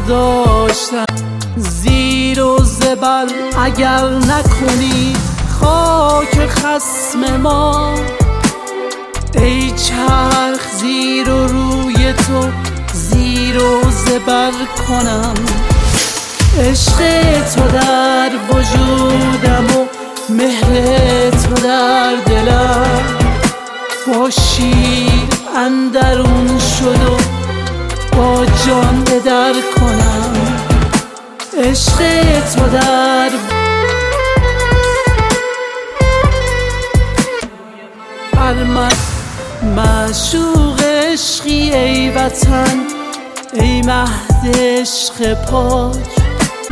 برداشتم زیر و زبر اگر نکنی خاک خصم ما. ای چرخ زیر و روی تو زیر و زبر کنم، عشق تو در وجودم و مهر تو در دلم، با شیر اندرون شد و با جان به در کنم، عشق تو در بر من معشوق عشقی ای وطن، ای مهد عشق پاک.